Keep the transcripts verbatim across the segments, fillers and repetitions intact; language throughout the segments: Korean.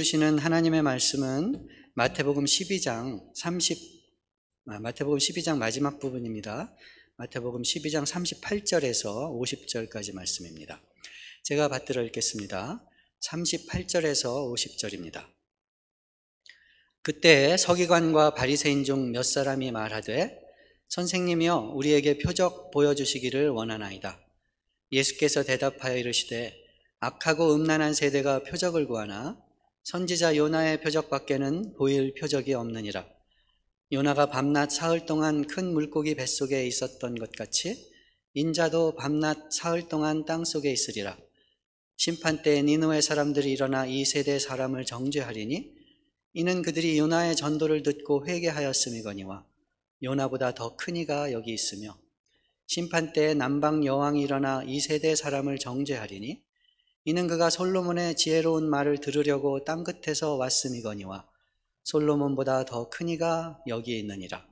주시는 하나님의 말씀은 마태복음 십이 장 삼십 아, 마태복음 십이 장 마지막 부분입니다. 마태복음 십이 장 삼십팔 절에서 오십 절까지 말씀입니다. 제가 받들어 읽겠습니다. 삼십팔 절에서 오십 절입니다. 그때 서기관과 바리새인 중 몇 사람이 말하되 선생님이여 우리에게 표적 보여주시기를 원하나이다. 예수께서 대답하여 이르시되 악하고 음란한 세대가 표적을 구하나 선지자 요나의 표적밖에는 보일 표적이 없느니라. 요나가 밤낮 사흘 동안 큰 물고기 뱃속에 있었던 것 같이 인자도 밤낮 사흘 동안 땅속에 있으리라. 심판 때에 니느웨 사람들이 일어나 이 세대 사람을 정죄하리니 이는 그들이 요나의 전도를 듣고 회개하였음이거니와 요나보다 더 큰 이가 여기 있으며 심판 때에 남방 여왕이 일어나 이 세대 사람을 정죄하리니 이는 그가 솔로몬의 지혜로운 말을 들으려고 땅끝에서 왔음이거니와 솔로몬보다 더 큰 이가 여기 있느니라.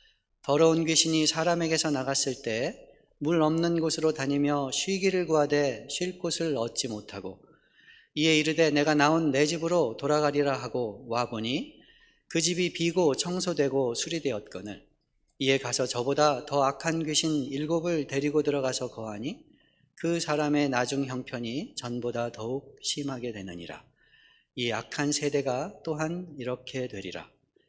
더러운 귀신이 사람에게서 나갔을 때 물 없는 곳으로 다니며 쉬기를 구하되 쉴 곳을 얻지 못하고 이에 이르되 내가 나온 내 집으로 돌아가리라 하고 와보니 그 집이 비고 청소되고 수리되었거늘 이에 가서 저보다 더 악한 귀신 일곱을 데리고 들어가서 거하니 그 사람의 나중 형편이 전보다 더욱 심하게 되느니라. 이 악한 세대가 또한 이렇게 되리라.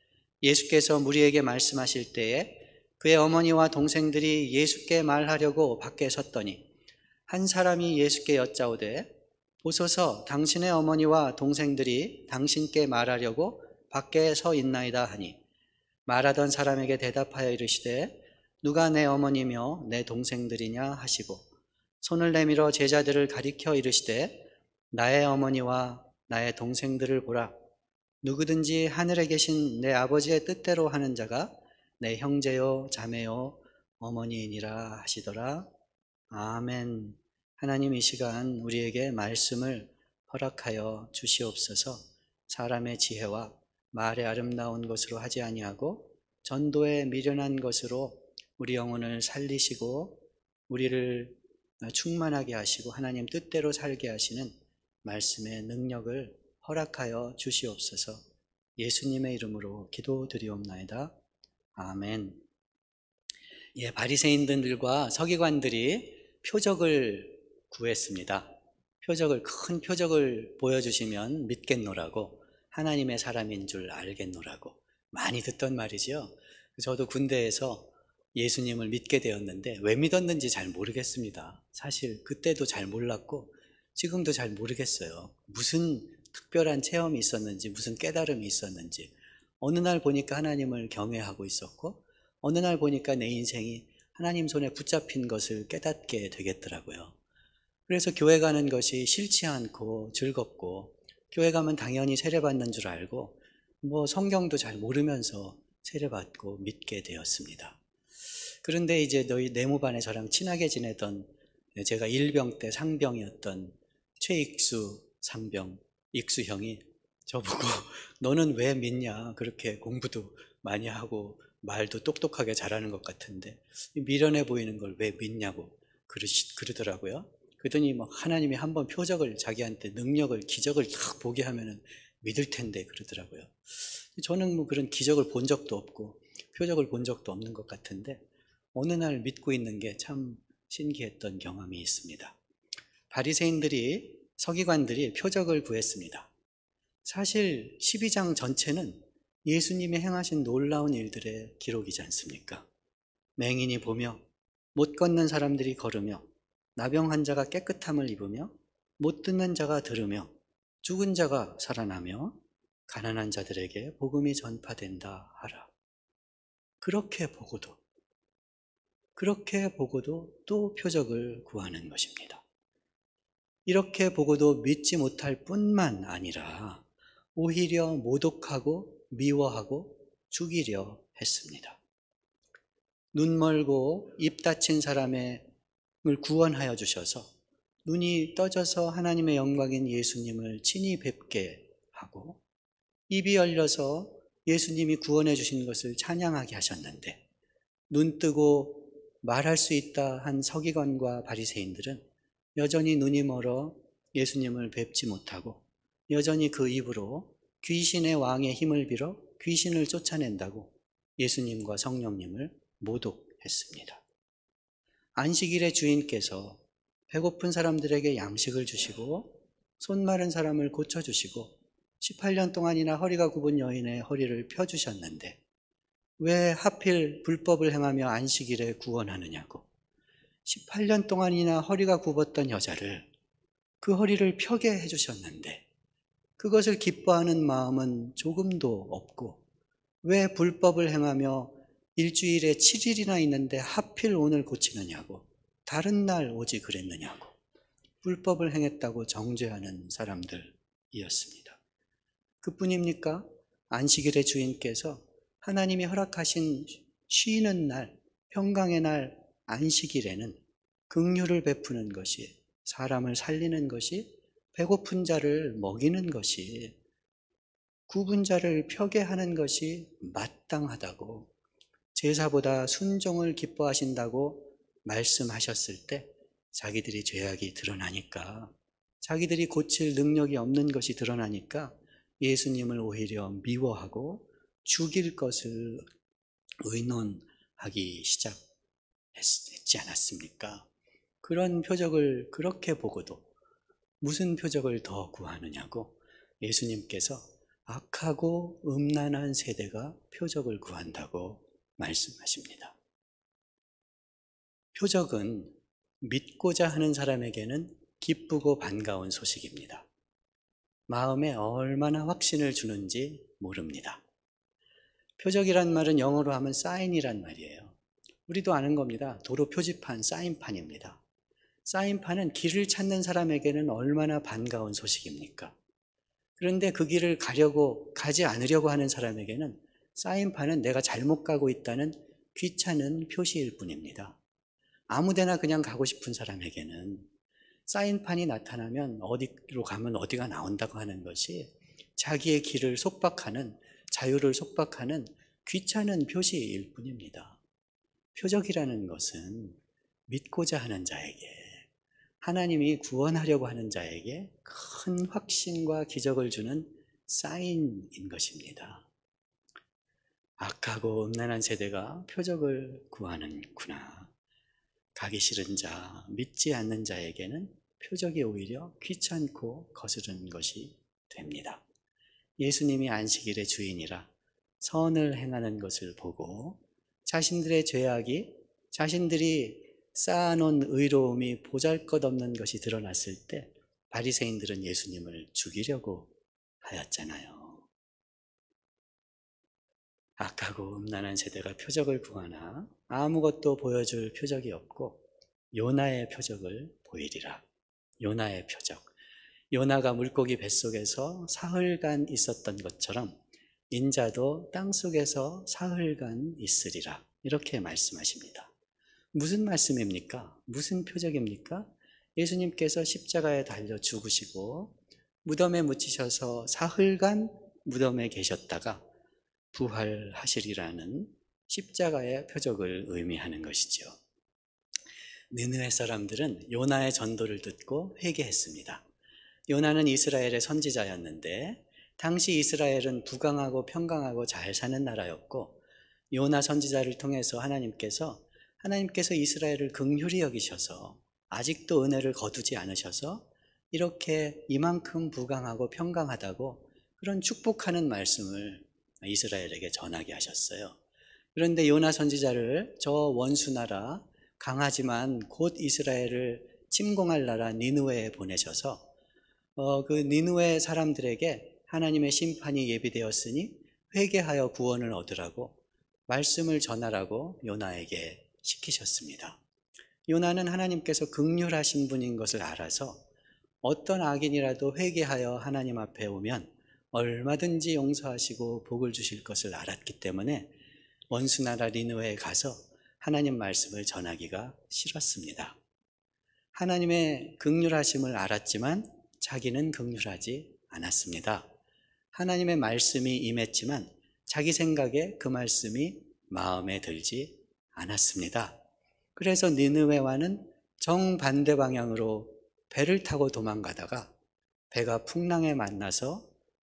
예수께서 무리에게 말씀하실 때에 그의 어머니와 동생들이 예수께 말하려고 밖에 섰더니 한 사람이 예수께 여짜오되 보소서 당신의 어머니와 동생들이 당신께 말하려고 밖에 서 있나이다 하니 말하던 사람에게 대답하여 이르시되 누가 내 어머니며 내 동생들이냐 하시고 손을 내밀어 제자들을 가리켜 이르시되 나의 어머니와 나의 동생들을 보라. 누구든지 하늘에 계신 내 아버지의 뜻대로 하는 자가 내 형제요 자매요 어머니이니라 하시더라. 아멘. 하나님 이 시간 우리에게 말씀을 허락하여 주시옵소서. 사람의 지혜와 말의 아름다운 것으로 하지 아니하고 전도에 미련한 것으로 우리 영혼을 살리시고 우리를 충만하게 하시고 하나님 뜻대로 살게 하시는 말씀의 능력을 허락하여 주시옵소서. 예수님의 이름으로 기도드리옵나이다. 아멘. 예, 바리새인들과 서기관들이 표적을 구했습니다. 표적을 큰 표적을 보여주시면 믿겠노라고, 하나님의 사람인 줄 알겠노라고 많이 듣던 말이죠. 저도 군대에서 예수님을 믿게 되었는데 왜 믿었는지 잘 모르겠습니다. 사실 그때도 잘 몰랐고 지금도 잘 모르겠어요. 무슨 특별한 체험이 있었는지, 무슨 깨달음이 있었는지. 어느 날 보니까 하나님을 경외하고 있었고 어느 날 보니까 내 인생이 하나님 손에 붙잡힌 것을 깨닫게 되겠더라고요. 그래서 교회 가는 것이 싫지 않고 즐겁고 교회 가면 당연히 세례받는 줄 알고 뭐 성경도 잘 모르면서 세례받고 믿게 되었습니다. 그런데 이제 너희 네모반에 저랑 친하게 지내던, 제가 일병 때 상병이었던 최익수 상병, 익수 형이 저보고 너는 왜 믿냐, 그렇게 공부도 많이 하고 말도 똑똑하게 잘하는 것 같은데 미련해 보이는 걸 왜 믿냐고 그러시, 그러더라고요. 그러더니 뭐 하나님이 한번 표적을, 자기한테 능력을, 기적을 딱 보게 하면은 믿을 텐데 그러더라고요. 저는 뭐 그런 기적을 본 적도 없고 표적을 본 적도 없는 것 같은데 어느 날 믿고 있는 게 참 신기했던 경험이 있습니다. 바리새인들이, 서기관들이 표적을 구했습니다. 사실 십이 장 전체는 예수님이 행하신 놀라운 일들의 기록이지 않습니까? 맹인이 보며, 못 걷는 사람들이 걸으며, 나병 환자가 깨끗함을 입으며, 못 듣는 자가 들으며, 죽은 자가 살아나며, 가난한 자들에게 복음이 전파된다 하라. 그렇게 보고도, 그렇게 보고도 또 표적을 구하는 것입니다. 이렇게 보고도 믿지 못할 뿐만 아니라 오히려 모독하고 미워하고 죽이려 했습니다. 눈 멀고 입 닫힌 사람을 구원하여 주셔서 눈이 떠져서 하나님의 영광인 예수님을 친히 뵙게 하고 입이 열려서 예수님이 구원해 주신 것을 찬양하게 하셨는데 눈 뜨고 말할 수 있다 한 서기관과 바리새인들은 여전히 눈이 멀어 예수님을 뵙지 못하고 여전히 그 입으로 귀신의 왕의 힘을 빌어 귀신을 쫓아낸다고 예수님과 성령님을 모독했습니다. 안식일의 주인께서 배고픈 사람들에게 양식을 주시고 손 마른 사람을 고쳐주시고 십팔 년 동안이나 허리가 굽은 여인의 허리를 펴주셨는데 왜 하필 불법을 행하며 안식일에 구원하느냐고. 십팔 년 동안이나 허리가 굽었던 여자를 그 허리를 펴게 해주셨는데 그것을 기뻐하는 마음은 조금도 없고 왜 불법을 행하며 일주일에 칠 일이나 있는데 하필 오늘 고치느냐고, 다른 날 오지 그랬느냐고 불법을 행했다고 정죄하는 사람들이었습니다. 그뿐입니까? 안식일의 주인께서 하나님이 허락하신 쉬는 날, 평강의 날 안식일에는 긍휼을 베푸는 것이, 사람을 살리는 것이, 배고픈 자를 먹이는 것이, 굽은 자를 펴게 하는 것이 마땅하다고, 제사보다 순종을 기뻐하신다고 말씀하셨을 때 자기들이 죄악이 드러나니까, 자기들이 고칠 능력이 없는 것이 드러나니까 예수님을 오히려 미워하고 죽일 것을 의논하기 시작했지 않았습니까? 그런 표적을 그렇게 보고도 무슨 표적을 더 구하느냐고 예수님께서 악하고 음란한 세대가 표적을 구한다고 말씀하십니다. 표적은 믿고자 하는 사람에게는 기쁘고 반가운 소식입니다. 마음에 얼마나 확신을 주는지 모릅니다. 표적이란 말은 영어로 하면 사인이란 말이에요. 우리도 아는 겁니다. 도로 표지판, 사인판입니다. 사인판은 길을 찾는 사람에게는 얼마나 반가운 소식입니까? 그런데 그 길을 가려고, 가지 않으려고 하는 사람에게는 사인판은 내가 잘못 가고 있다는 귀찮은 표시일 뿐입니다. 아무데나 그냥 가고 싶은 사람에게는 사인판이 나타나면 어디로 가면 어디가 나온다고 하는 것이 자기의 길을 속박하는, 자유를 속박하는 귀찮은 표시일 뿐입니다. 표적이라는 것은 믿고자 하는 자에게, 하나님이 구원하려고 하는 자에게 큰 확신과 기적을 주는 사인인 것입니다. 악하고 음란한 세대가 표적을 구하는구나. 가기 싫은 자, 믿지 않는 자에게는 표적이 오히려 귀찮고 거스른 것이 됩니다. 예수님이 안식일의 주인이라 선을 행하는 것을 보고 자신들의 죄악이, 자신들이 쌓아놓은 의로움이 보잘것없는 것이 드러났을 때 바리새인들은 예수님을 죽이려고 하였잖아요. 악하고 음란한 세대가 표적을 구하나 아무것도 보여줄 표적이 없고 요나의 표적을 보이리라. 요나의 표적. 요나가 물고기 뱃속에서 사흘간 있었던 것처럼 인자도 땅속에서 사흘간 있으리라. 이렇게 말씀하십니다. 무슨 말씀입니까? 무슨 표적입니까? 예수님께서 십자가에 달려 죽으시고 무덤에 묻히셔서 사흘간 무덤에 계셨다가 부활하시리라는 십자가의 표적을 의미하는 것이죠. 느느웨 사람들은 요나의 전도를 듣고 회개했습니다. 요나는 이스라엘의 선지자였는데 당시 이스라엘은 부강하고 평강하고 잘 사는 나라였고 요나 선지자를 통해서 하나님께서 하나님께서 이스라엘을 긍휼히 여기셔서 아직도 은혜를 거두지 않으셔서 이렇게 이만큼 부강하고 평강하다고 그런 축복하는 말씀을 이스라엘에게 전하게 하셨어요. 그런데 요나 선지자를 저 원수 나라, 강하지만 곧 이스라엘을 침공할 나라 니느웨에 보내셔서 어, 그 니느웨 사람들에게 하나님의 심판이 예비되었으니 회개하여 구원을 얻으라고 말씀을 전하라고 요나에게 시키셨습니다. 요나는 하나님께서 긍휼하신 분인 것을 알아서 어떤 악인이라도 회개하여 하나님 앞에 오면 얼마든지 용서하시고 복을 주실 것을 알았기 때문에 원수나라 니느웨에 가서 하나님 말씀을 전하기가 싫었습니다. 하나님의 긍휼하심을 알았지만 자기는 긍휼하지 않았습니다. 하나님의 말씀이 임했지만 자기 생각에 그 말씀이 마음에 들지 않았습니다. 그래서 니느웨와는 정반대 방향으로 배를 타고 도망가다가 배가 풍랑에 만나서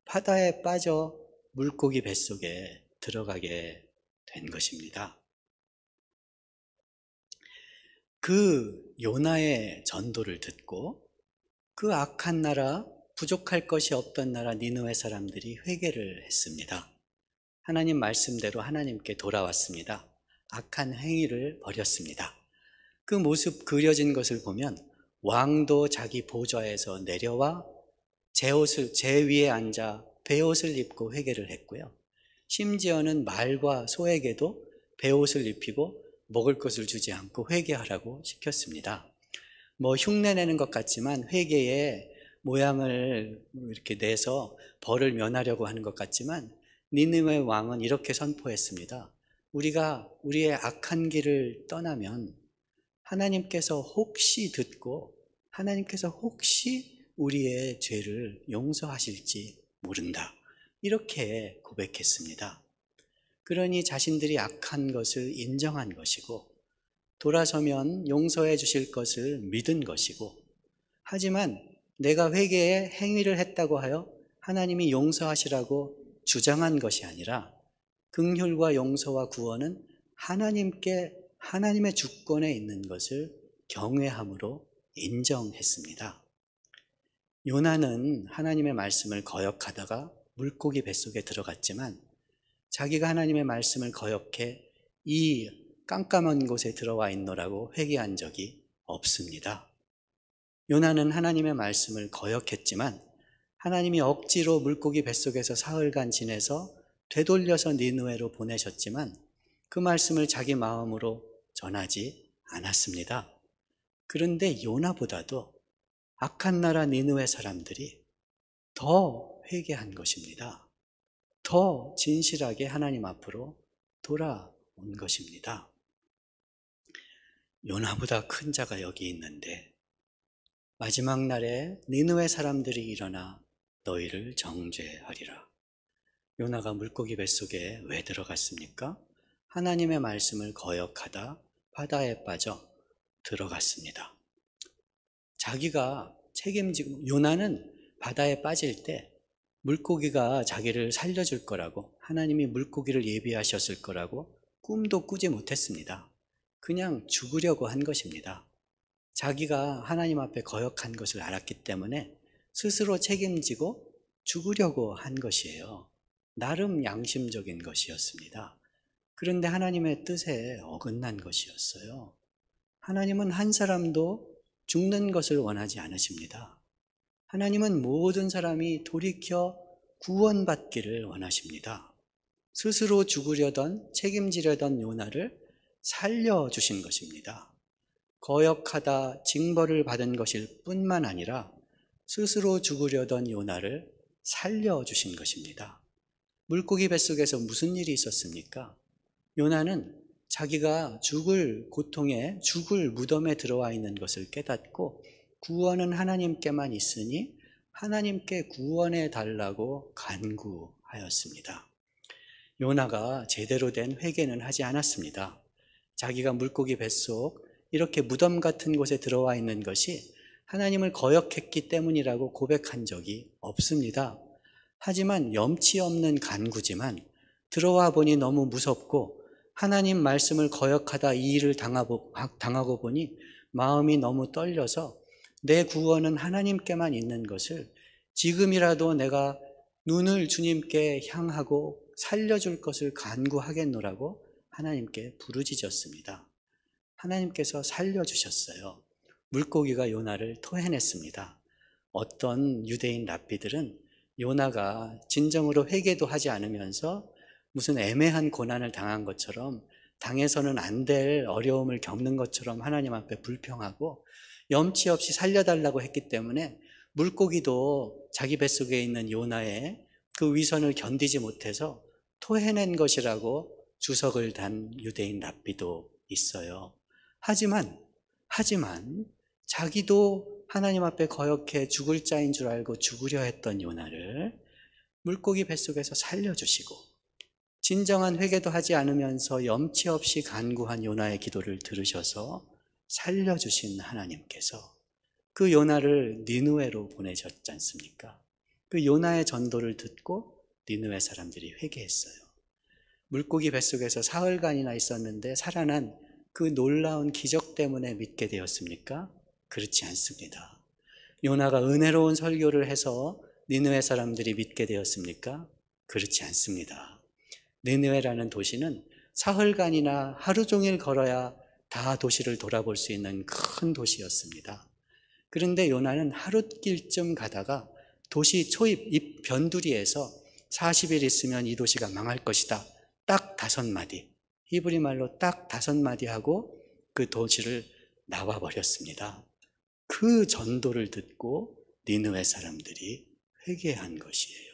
바다에 빠져 물고기 뱃속에 들어가게 된 것입니다. 그 요나의 전도를 듣고 그 악한 나라, 부족할 것이 없던 나라 니느웨 사람들이 회개를 했습니다. 하나님 말씀대로 하나님께 돌아왔습니다. 악한 행위를 버렸습니다. 그 모습 그려진 것을 보면 왕도 자기 보좌에서 내려와 제 옷을 제 위에 앉아 베옷을 입고 회개를 했고요. 심지어는 말과 소에게도 베옷을 입히고 먹을 것을 주지 않고 회개하라고 시켰습니다. 뭐 흉내내는 것 같지만 회개의 모양을 이렇게 내서 벌을 면하려고 하는 것 같지만 니느웨 왕은 이렇게 선포했습니다. 우리가 우리의 악한 길을 떠나면 하나님께서 혹시 듣고 하나님께서 혹시 우리의 죄를 용서하실지 모른다. 이렇게 고백했습니다. 그러니 자신들이 악한 것을 인정한 것이고 돌아서면 용서해 주실 것을 믿은 것이고, 하지만 내가 회개에 행위를 했다고 하여 하나님이 용서하시라고 주장한 것이 아니라 긍휼과 용서와 구원은 하나님께 하나님의 주권에 있는 것을 경외함으로 인정했습니다. 요나는 하나님의 말씀을 거역하다가 물고기 뱃속에 들어갔지만 자기가 하나님의 말씀을 거역해 이 깜깜한 곳에 들어와 있노라고 회개한 적이 없습니다. 요나는 하나님의 말씀을 거역했지만 하나님이 억지로 물고기 뱃속에서 사흘간 지내서 되돌려서 니느웨로 보내셨지만 그 말씀을 자기 마음으로 전하지 않았습니다. 그런데 요나보다도 악한 나라 니느웨 사람들이 더 회개한 것입니다. 더 진실하게 하나님 앞으로 돌아온 것입니다. 요나보다 큰 자가 여기 있는데 마지막 날에 니느웨 사람들이 일어나 너희를 정죄하리라. 요나가 물고기 뱃속에 왜 들어갔습니까? 하나님의 말씀을 거역하다 바다에 빠져 들어갔습니다. 자기가 책임지고, 요나는 바다에 빠질 때 물고기가 자기를 살려줄 거라고, 하나님이 물고기를 예비하셨을 거라고 꿈도 꾸지 못했습니다. 그냥 죽으려고 한 것입니다. 자기가 하나님 앞에 거역한 것을 알았기 때문에 스스로 책임지고 죽으려고 한 것이에요. 나름 양심적인 것이었습니다. 그런데 하나님의 뜻에 어긋난 것이었어요. 하나님은 한 사람도 죽는 것을 원하지 않으십니다. 하나님은 모든 사람이 돌이켜 구원받기를 원하십니다. 스스로 죽으려던 책임지려던 요나를 살려주신 것입니다. 거역하다 징벌을 받은 것일 뿐만 아니라 스스로 죽으려던 요나를 살려주신 것입니다. 물고기 뱃속에서 무슨 일이 있었습니까? 요나는 자기가 죽을 고통에, 죽을 무덤에 들어와 있는 것을 깨닫고 구원은 하나님께만 있으니 하나님께 구원해 달라고 간구하였습니다. 요나가 제대로 된 회개는 하지 않았습니다. 자기가 물고기 뱃속 이렇게 무덤 같은 곳에 들어와 있는 것이 하나님을 거역했기 때문이라고 고백한 적이 없습니다. 하지만 염치 없는 간구지만 들어와 보니 너무 무섭고 하나님 말씀을 거역하다 이 일을 당하고 보니 마음이 너무 떨려서 내 구원은 하나님께만 있는 것을 지금이라도 내가 눈을 주님께 향하고 살려줄 것을 간구하겠노라고 하나님께 부르짖었습니다. 하나님께서 살려주셨어요. 물고기가 요나를 토해냈습니다. 어떤 유대인 랍비들은 요나가 진정으로 회개도 하지 않으면서 무슨 애매한 고난을 당한 것처럼, 당해서는 안 될 어려움을 겪는 것처럼 하나님 앞에 불평하고 염치 없이 살려달라고 했기 때문에 물고기도 자기 뱃속에 있는 요나의 그 위선을 견디지 못해서 토해낸 것이라고 주석을 단 유대인 랍비도 있어요. 하지만, 하지만 자기도 하나님 앞에 거역해 죽을 자인 줄 알고 죽으려 했던 요나를 물고기 뱃속에서 살려주시고 진정한 회개도 하지 않으면서 염치 없이 간구한 요나의 기도를 들으셔서 살려주신 하나님께서 그 요나를 니느웨로 보내셨지 않습니까? 그 요나의 전도를 듣고 니느웨 사람들이 회개했어요. 물고기 뱃속에서 사흘간이나 있었는데 살아난 그 놀라운 기적 때문에 믿게 되었습니까? 그렇지 않습니다. 요나가 은혜로운 설교를 해서 니느웨 사람들이 믿게 되었습니까? 그렇지 않습니다. 니느웨라는 도시는 사흘간이나 하루 종일 걸어야 다 도시를 돌아볼 수 있는 큰 도시였습니다. 그런데 요나는 하룻길쯤 가다가 도시 초입 입 변두리에서 사십 일 있으면 이 도시가 망할 것이다. 딱 다섯 마디, 히브리 말로 딱 다섯 마디 하고 그 도시를 나와버렸습니다. 그 전도를 듣고 니느웨 사람들이 회개한 것이에요.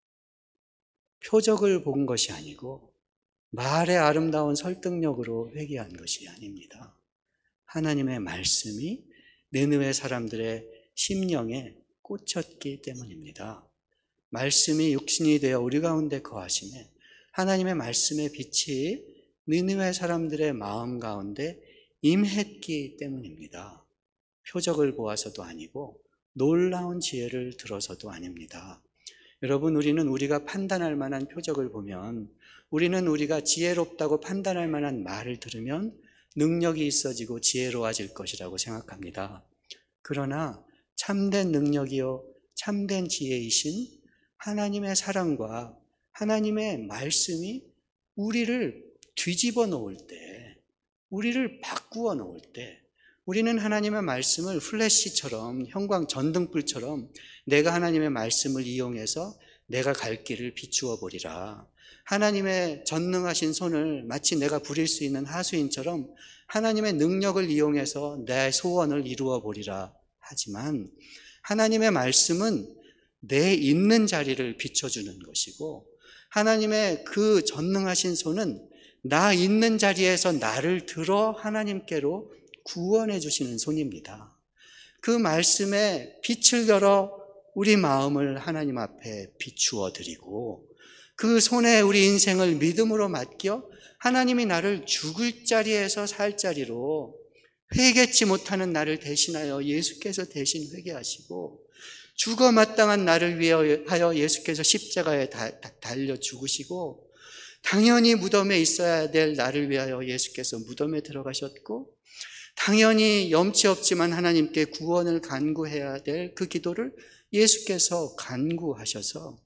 표적을 본 것이 아니고 말의 아름다운 설득력으로 회개한 것이 아닙니다. 하나님의 말씀이 니느웨 사람들의 심령에 꽂혔기 때문입니다. 말씀이 육신이 되어 우리 가운데 거하심에 하나님의 말씀의 빛이 니느웨 사람들의 마음 가운데 임했기 때문입니다. 표적을 보아서도 아니고 놀라운 지혜를 들어서도 아닙니다. 여러분, 우리는 우리가 판단할 만한 표적을 보면, 우리는 우리가 지혜롭다고 판단할 만한 말을 들으면 능력이 있어지고 지혜로워질 것이라고 생각합니다. 그러나 참된 능력이요 참된 지혜이신 하나님의 사랑과 하나님의 말씀이 우리를 뒤집어 놓을 때, 우리를 바꾸어 놓을 때, 우리는 하나님의 말씀을 플래시처럼, 형광 전등불처럼 내가 하나님의 말씀을 이용해서 내가 갈 길을 비추어 보리라. 하나님의 전능하신 손을 마치 내가 부릴 수 있는 하수인처럼 하나님의 능력을 이용해서 내 소원을 이루어 보리라. 하지만 하나님의 말씀은 내 있는 자리를 비춰주는 것이고, 하나님의 그 전능하신 손은 나 있는 자리에서 나를 들어 하나님께로 구원해 주시는 손입니다. 그 말씀에 빛을 열어 우리 마음을 하나님 앞에 비추어 드리고, 그 손에 우리 인생을 믿음으로 맡겨 하나님이 나를 죽을 자리에서 살 자리로, 회개치 못하는 나를 대신하여 예수께서 대신 회개하시고, 죽어 마땅한 나를 위하여 예수께서 십자가에 달려 죽으시고, 당연히 무덤에 있어야 될 나를 위하여 예수께서 무덤에 들어가셨고, 당연히 염치 없지만 하나님께 구원을 간구해야 될 그 기도를 예수께서 간구하셔서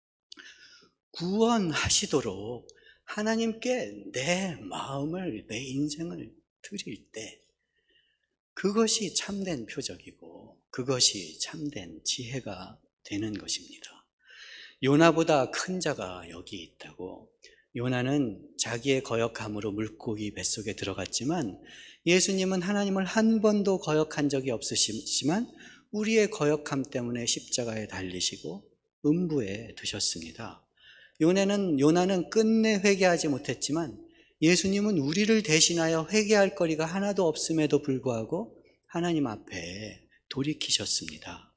구원하시도록 하나님께 내 마음을, 내 인생을 드릴 때, 그것이 참된 표적이고 그것이 참된 지혜가 되는 것입니다. 요나보다 큰 자가 여기 있다고. 요나는 자기의 거역함으로 물고기 뱃속에 들어갔지만 예수님은 하나님을 한 번도 거역한 적이 없으시지만 우리의 거역함 때문에 십자가에 달리시고 음부에 드셨습니다. 요나는, 요나는 끝내 회개하지 못했지만 예수님은 우리를 대신하여 회개할 거리가 하나도 없음에도 불구하고 하나님 앞에 돌이키셨습니다.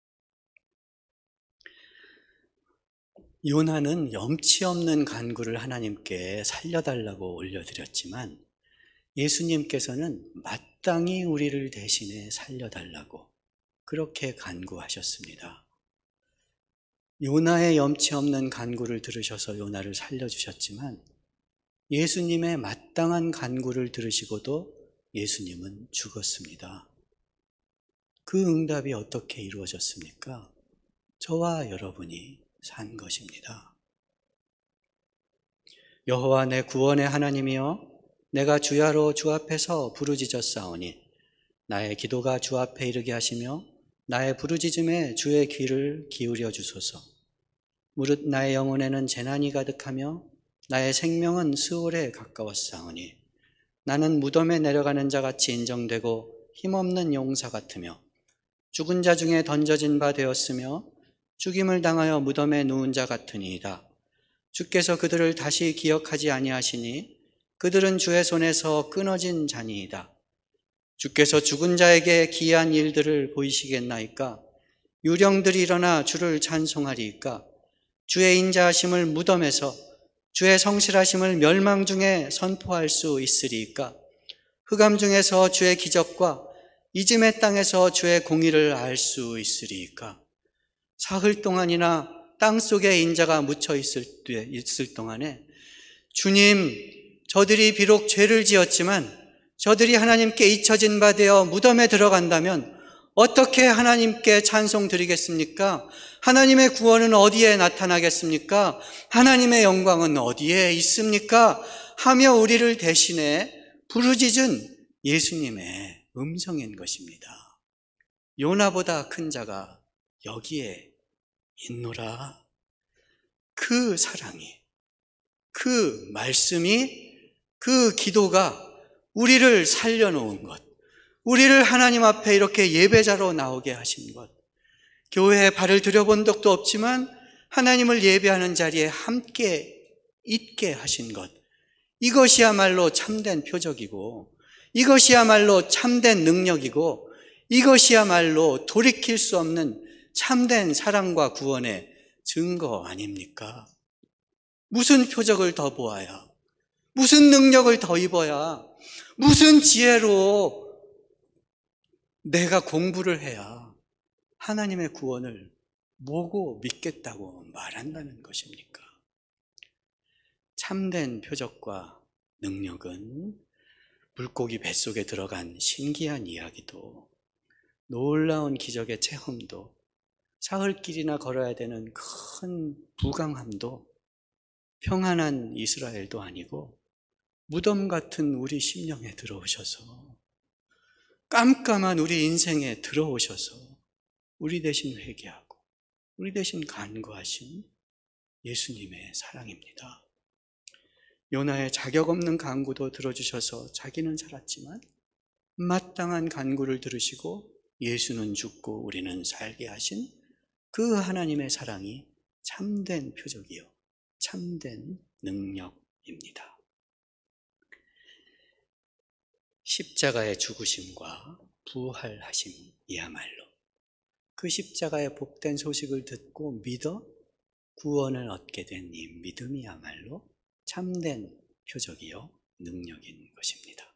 요나는 염치 없는 간구를 하나님께 살려달라고 올려드렸지만 예수님께서는 마땅히 우리를 대신해 살려달라고 그렇게 간구하셨습니다. 요나의 염치 없는 간구를 들으셔서 요나를 살려주셨지만 예수님의 마땅한 간구를 들으시고도 예수님은 죽었습니다. 그 응답이 어떻게 이루어졌습니까? 저와 여러분이 산 것입니다. 여호와 내 구원의 하나님이여, 내가 주야로 주 앞에서 부르짖었사오니 나의 기도가 주 앞에 이르게 하시며 나의 부르짖음에 주의 귀를 기울여 주소서. 무릇 나의 영혼에는 재난이 가득하며 나의 생명은 스올에 가까웠사오니 나는 무덤에 내려가는 자 같이 인정되고 힘없는 용사 같으며 죽은 자 중에 던져진 바 되었으며 죽임을 당하여 무덤에 누운 자 같으니이다. 주께서 그들을 다시 기억하지 아니하시니 그들은 주의 손에서 끊어진 자니이다. 주께서 죽은 자에게 기이한 일들을 보이시겠나이까? 유령들이 일어나 주를 찬송하리이까? 주의 인자하심을 무덤에서, 주의 성실하심을 멸망 중에 선포할 수 있으리이까? 흑암 중에서 주의 기적과 이즘의 땅에서 주의 공의를 알 수 있으리이까? 사흘 동안이나 땅 속에 인자가 묻혀 있을, 있을 동안에 주님, 저들이 비록 죄를 지었지만 저들이 하나님께 잊혀진 바 되어 무덤에 들어간다면 어떻게 하나님께 찬송 드리겠습니까? 하나님의 구원은 어디에 나타나겠습니까? 하나님의 영광은 어디에 있습니까? 하며 우리를 대신해 부르짖은 예수님의 음성인 것입니다. 요나보다 큰 자가 여기에 있노라. 그 사랑이, 그 말씀이, 그 기도가 우리를 살려놓은 것, 우리를 하나님 앞에 이렇게 예배자로 나오게 하신 것, 교회에 발을 들여본 적도 없지만 하나님을 예배하는 자리에 함께 있게 하신 것, 이것이야말로 참된 표적이고, 이것이야말로 참된 능력이고, 이것이야말로 돌이킬 수 없는 참된 사랑과 구원의 증거 아닙니까? 무슨 표적을 더 보아야, 무슨 능력을 더 입어야, 무슨 지혜로 내가 공부를 해야 하나님의 구원을 보고 믿겠다고 말한다는 것입니까? 참된 표적과 능력은 물고기 뱃속에 들어간 신기한 이야기도, 놀라운 기적의 체험도, 사흘길이나 걸어야 되는 큰 부강함도, 평안한 이스라엘도 아니고 무덤 같은 우리 심령에 들어오셔서, 깜깜한 우리 인생에 들어오셔서 우리 대신 회개하고 우리 대신 간구하신 예수님의 사랑입니다. 요나의 자격 없는 간구도 들어주셔서 자기는 살았지만 마땅한 간구를 들으시고 예수는 죽고 우리는 살게 하신 그 하나님의 사랑이 참된 표적이요, 참된 능력입니다. 십자가의 죽으심과 부활하심이야말로 그 십자가의 복된 소식을 듣고 믿어 구원을 얻게 된 이 믿음이야말로 참된 표적이요 능력인 것입니다.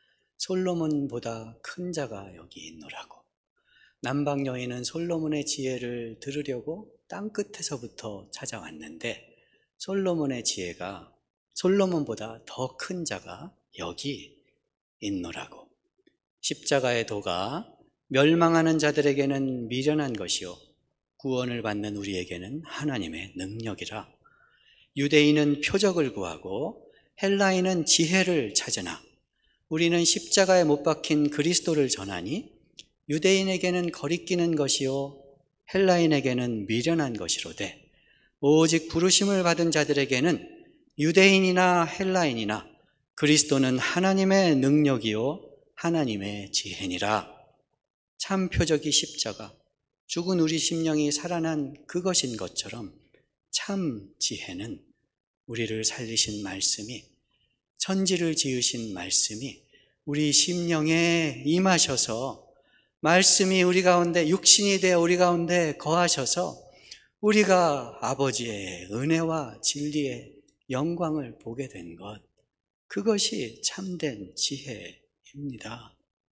솔로몬보다 큰 자가 여기 있노라고. 남방 여인은 솔로몬의 지혜를 들으려고 땅끝에서부터 찾아왔는데 솔로몬의 지혜가, 솔로몬보다 더 큰 자가 여기 있노라고. 십자가의 도가 멸망하는 자들에게는 미련한 것이요 구원을 받는 우리에게는 하나님의 능력이라. 유대인은 표적을 구하고 헬라인은 지혜를 찾으나 우리는 십자가에 못 박힌 그리스도를 전하니 유대인에게는 거리끼는 것이요 헬라인에게는 미련한 것이로되 오직 부르심을 받은 자들에게는 유대인이나 헬라인이나 그리스도는 하나님의 능력이요 하나님의 지혜니라. 참 표적이 십자가, 죽은 우리 심령이 살아난 그것인 것처럼 참 지혜는 우리를 살리신 말씀이, 천지를 지으신 말씀이 우리 심령에 임하셔서 말씀이 우리 가운데 육신이 되어 우리 가운데 거하셔서 우리가 아버지의 은혜와 진리의 영광을 보게 된 것, 그것이 참된 지혜입니다.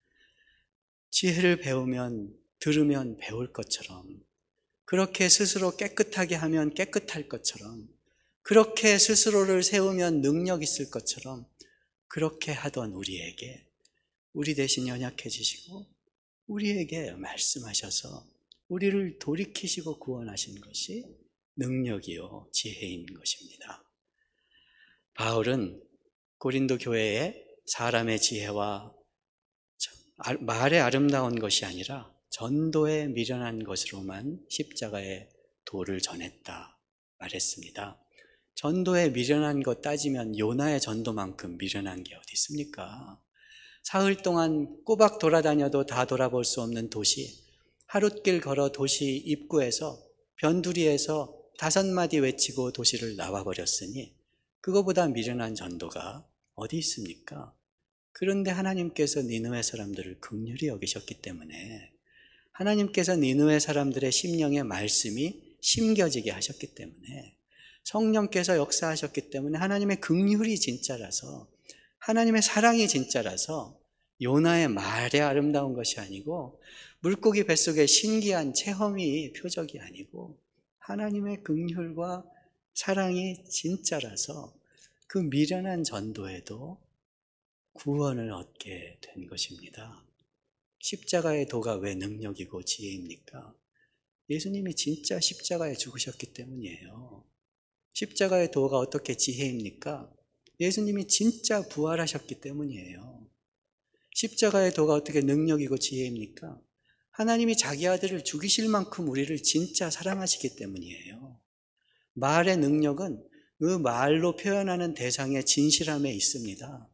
지혜를 배우면, 들으면 배울 것처럼, 그렇게 스스로 깨끗하게 하면 깨끗할 것처럼, 그렇게 스스로를 세우면 능력 있을 것처럼 그렇게 하던 우리에게 우리 대신 연약해지시고 우리에게 말씀하셔서 우리를 돌이키시고 구원하신 것이 능력이요 지혜인 것입니다. 바울은 고린도 교회에 사람의 지혜와 말의 아름다운 것이 아니라 전도에 미련한 것으로만 십자가의 도를 전했다 말했습니다. 전도에 미련한 것 따지면 요나의 전도만큼 미련한 게 어디 있습니까? 사흘 동안 꼬박 돌아다녀도 다 돌아볼 수 없는 도시, 하룻길 걸어 도시 입구에서 변두리에서 다섯 마디 외치고 도시를 나와버렸으니 그거보다 미련한 전도가 어디 있습니까? 그런데 하나님께서 니느웨 사람들을 긍휼히 여기셨기 때문에, 하나님께서 니느웨 사람들의 심령의 말씀이 심겨지게 하셨기 때문에, 성령께서 역사하셨기 때문에, 하나님의 긍휼이 진짜라서, 하나님의 사랑이 진짜라서 요나의 말에 아름다운 것이 아니고 물고기 뱃속의 신기한 체험이 표적이 아니고 하나님의 긍휼과 사랑이 진짜라서 그 미련한 전도에도 구원을 얻게 된 것입니다. 십자가의 도가 왜 능력이고 지혜입니까? 예수님이 진짜 십자가에 죽으셨기 때문이에요. 십자가의 도가 어떻게 지혜입니까? 예수님이 진짜 부활하셨기 때문이에요. 십자가의 도가 어떻게 능력이고 지혜입니까? 하나님이 자기 아들을 죽이실 만큼 우리를 진짜 사랑하시기 때문이에요. 말의 능력은 그 말로 표현하는 대상의 진실함에 있습니다.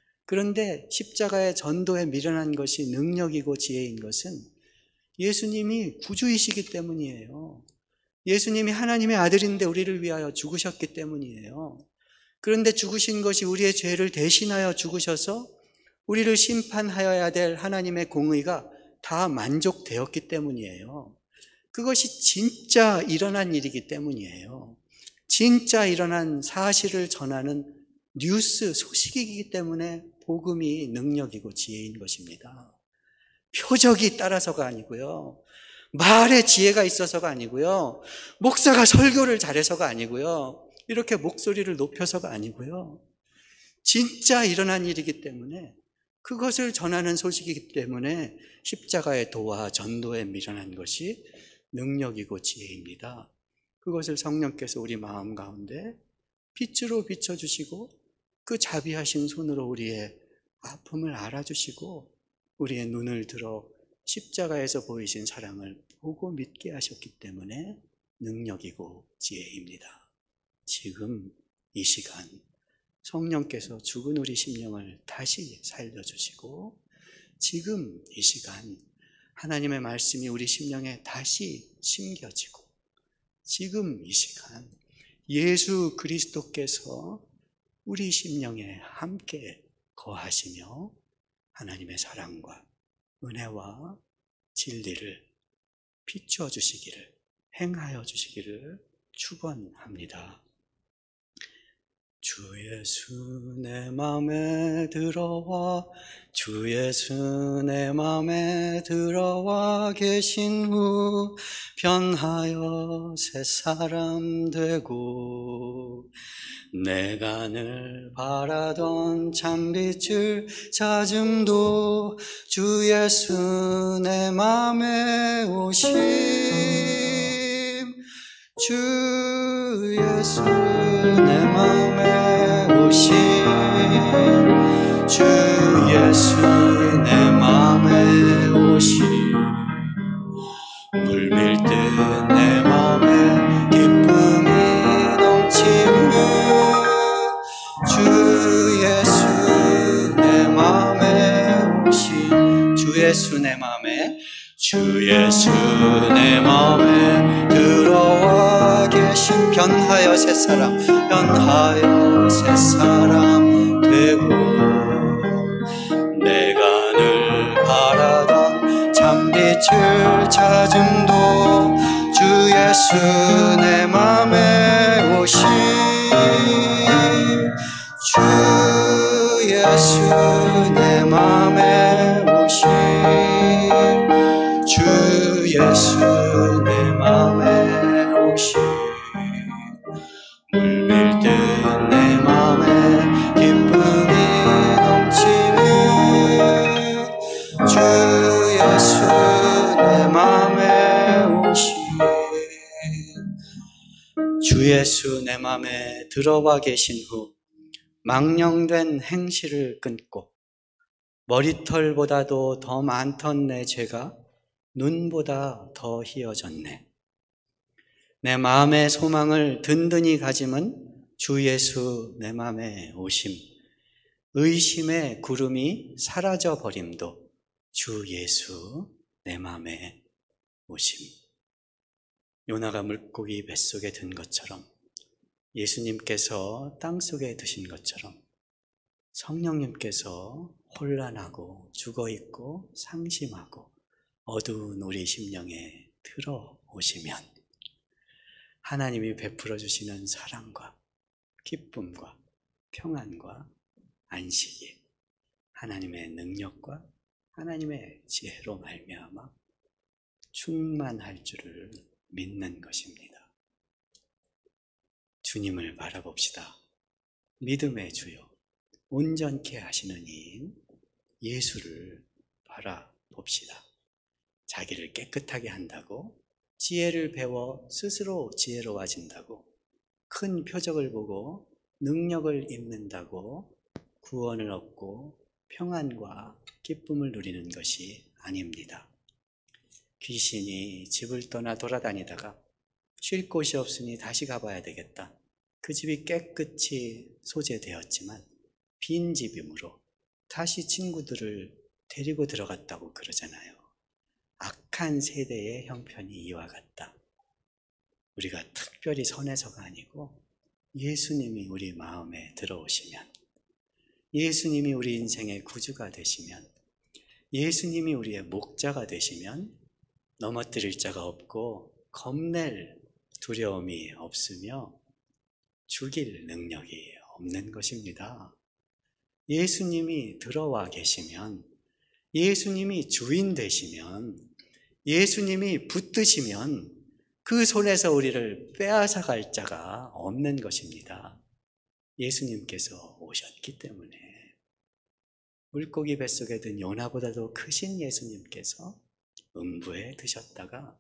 그런데 십자가의 전도에 미련한 것이 능력이고 지혜인 것은 예수님이 구주이시기 때문이에요. 예수님이 하나님의 아들인데 우리를 위하여 죽으셨기 때문이에요. 그런데 죽으신 것이 우리의 죄를 대신하여 죽으셔서 우리를 심판하여야 될 하나님의 공의가 다 만족되었기 때문이에요. 그것이 진짜 일어난 일이기 때문이에요. 진짜 일어난 사실을 전하는 뉴스, 소식이기 때문에 복음이 능력이고 지혜인 것입니다. 표적이 따라서가 아니고요. 말에 지혜가 있어서가 아니고요. 목사가 설교를 잘해서가 아니고요. 이렇게 목소리를 높여서가 아니고요. 진짜 일어난 일이기 때문에 그것을 전하는 소식이기 때문에 십자가의 도와 전도에 미련한 것이 능력이고 지혜입니다. 그것을 성령께서 우리 마음 가운데 빛으로 비춰주시고 그 자비하신 손으로 우리의 아픔을 알아주시고 우리의 눈을 들어 십자가에서 보이신 사랑을 보고 믿게 하셨기 때문에 능력이고 지혜입니다. 지금 이 시간 성령께서 죽은 우리 심령을 다시 살려주시고 지금 이 시간 하나님의 말씀이 우리 심령에 다시 심겨지고 지금 이 시간 예수 그리스도께서 우리 심령에 함께 거하시며 하나님의 사랑과 은혜와 진리를 비추어 주시기를 행하여 주시기를 축원합니다. 주 예수 내 맘에 들어와 주 예수 내 맘에 들어와 계신 후 변하여 새 사람 되고 내가 늘 바라던 참빛을 찾음도 주 예수 내 맘에 오심 주 예수 내 맘에 오심 주 예수 내 맘에 오심 물밀듯 내 맘에 기쁨이 넘치는 주 예수 내 맘에 오심 주 예수 내 맘에 주 예수 내 맘에 들어와 계신 변하여 새 사람 변하여 새 사람 되고 내가 늘 바라던 참빛을 찾음도 주 예수 내 맘에 오심 주 예수 내 맘에 오심 주 예수 내 맘에 오심 물밀듯 내 맘에 기쁨이 넘치는 주 예수 내 맘에 오심 주 예수 내 맘에 들어와 계신 후 망령된 행실을 끊고 머리털보다도 더 많던 내 죄가 눈보다 더 희어졌네. 내 마음의 소망을 든든히 가짐은 주 예수 내 맘에 오심 의심의 구름이 사라져 버림도 주 예수 내 맘에 오심 요나가 물고기 뱃속에 든 것처럼 예수님께서 땅속에 드신 것처럼 성령님께서 혼란하고 죽어있고 상심하고 어두운 우리 심령에 들어오시면 하나님이 베풀어 주시는 사랑과 기쁨과 평안과 안식이 하나님의 능력과 하나님의 지혜로 말미암아 충만할 줄을 믿는 것입니다. 주님을 바라봅시다. 믿음의 주요, 온전케 하시는 이인 예수를 바라봅시다. 자기를 깨끗하게 한다고, 지혜를 배워 스스로 지혜로워진다고, 큰 표적을 보고 능력을 입는다고 구원을 얻고 평안과 기쁨을 누리는 것이 아닙니다. 귀신이 집을 떠나 돌아다니다가 쉴 곳이 없으니 다시 가봐야 되겠다. 그 집이 깨끗이 소재되었지만 빈 집이므로 다시 친구들을 데리고 들어갔다고 그러잖아요. 악한 세대의 형편이 이와 같다. 우리가 특별히 선해서가 아니고 예수님이 우리 마음에 들어오시면, 예수님이 우리 인생의 구주가 되시면, 예수님이 우리의 목자가 되시면 넘어뜨릴 자가 없고 겁낼 두려움이 없으며 죽일 능력이 없는 것입니다. 예수님이 들어와 계시면, 예수님이 주인 되시면, 예수님이 붙드시면 그 손에서 우리를 빼앗아갈 자가 없는 것입니다. 예수님께서 오셨기 때문에, 물고기 뱃속에 든 요나보다도 크신 예수님께서 음부에 드셨다가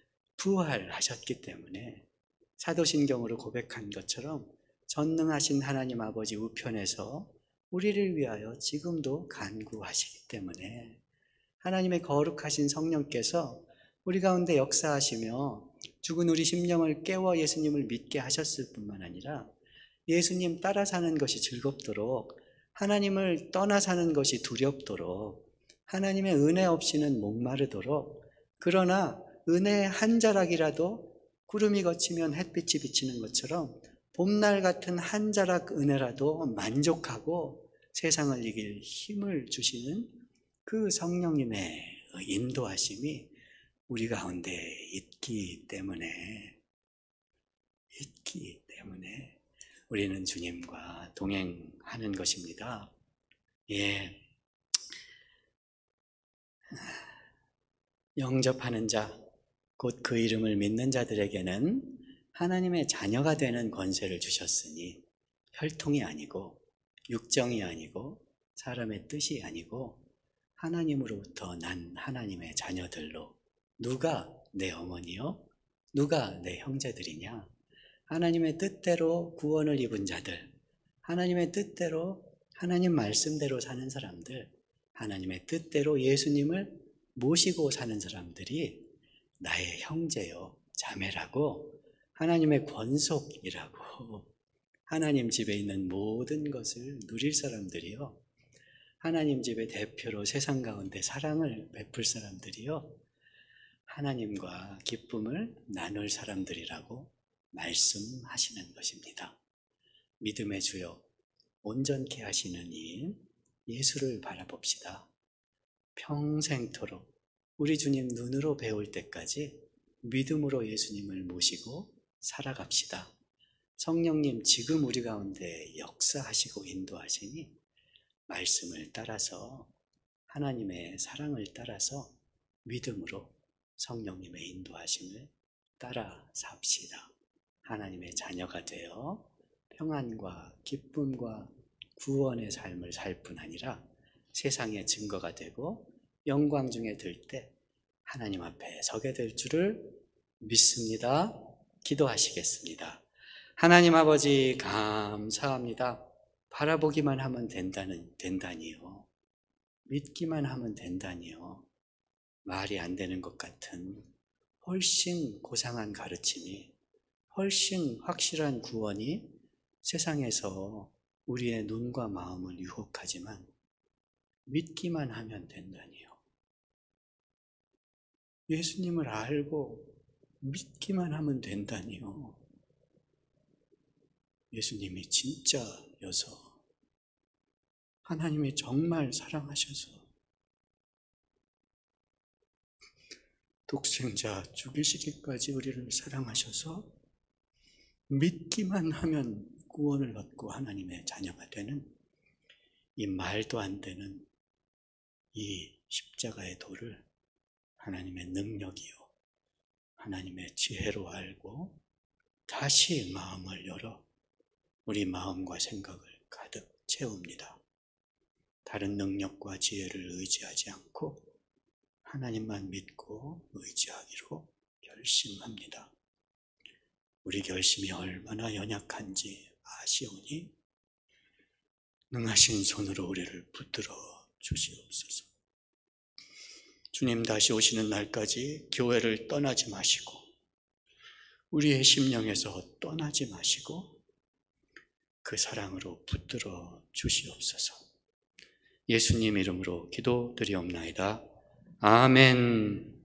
부활하셨기 때문에 사도신경으로 고백한 것처럼 전능하신 하나님 아버지 우편에서 우리를 위하여 지금도 간구하시기 때문에 하나님의 거룩하신 성령께서 우리 가운데 역사하시며 죽은 우리 심령을 깨워 예수님을 믿게 하셨을 뿐만 아니라 예수님 따라 사는 것이 즐겁도록, 하나님을 떠나 사는 것이 두렵도록, 하나님의 은혜 없이는 목마르도록, 그러나 은혜의 한 자락이라도 구름이 걷히면 햇빛이 비치는 것처럼 봄날 같은 한 자락 은혜라도 만족하고 세상을 이길 힘을 주시는 그 성령님의 인도하심이 우리 가운데 있기 때문에, 있기 때문에 우리는 주님과 동행하는 것입니다. 예. 영접하는 자, 곧 그 이름을 믿는 자들에게는 하나님의 자녀가 되는 권세를 주셨으니 혈통이 아니고 육정이 아니고 사람의 뜻이 아니고 하나님으로부터 난 하나님의 자녀들로. 누가 내 어머니요? 누가 내 형제들이냐? 하나님의 뜻대로 구원을 입은 자들, 하나님의 뜻대로 하나님 말씀대로 사는 사람들, 하나님의 뜻대로 예수님을 모시고 사는 사람들이 나의 형제요, 자매라고, 하나님의 권속이라고, 하나님 집에 있는 모든 것을 누릴 사람들이요, 하나님 집의 대표로 세상 가운데 사랑을 베풀 사람들이요, 하나님과 기쁨을 나눌 사람들이라고 말씀하시는 것입니다. 믿음의 주요, 온전케 하시는 이 예수를 바라봅시다. 평생토록 우리 주님 눈으로 배울 때까지 믿음으로 예수님을 모시고 살아갑시다. 성령님 지금 우리 가운데 역사하시고 인도하시니 말씀을 따라서, 하나님의 사랑을 따라서 믿음으로 성령님의 인도하심을 따라 삽시다. 하나님의 자녀가 되어 평안과 기쁨과 구원의 삶을 살 뿐 아니라 세상의 증거가 되고 영광 중에 들 때 하나님 앞에 서게 될 줄을 믿습니다. 기도하시겠습니다. 하나님 아버지 감사합니다. 바라보기만 하면 된다는, 된다니요. 믿기만 하면 된다니요. 말이 안 되는 것 같은 훨씬 고상한 가르침이, 훨씬 확실한 구원이 세상에서 우리의 눈과 마음을 유혹하지만 믿기만 하면 된다니요. 예수님을 알고 믿기만 하면 된다니요. 예수님이 진짜여서, 하나님이 정말 사랑하셔서 독생자 죽이시기까지 우리를 사랑하셔서 믿기만 하면 구원을 얻고 하나님의 자녀가 되는 이 말도 안 되는 이 십자가의 도를 하나님의 능력이요 하나님의 지혜로 알고 다시 마음을 열어 우리 마음과 생각을 가득 채웁니다. 다른 능력과 지혜를 의지하지 않고 하나님만 믿고 의지하기로 결심합니다. 우리 결심이 얼마나 연약한지 아시오니 능하신 손으로 우리를 붙들어 주시옵소서. 주님 다시 오시는 날까지 교회를 떠나지 마시고 우리의 심령에서 떠나지 마시고 그 사랑으로 붙들어 주시옵소서. 예수님 이름으로 기도드리옵나이다. 아멘.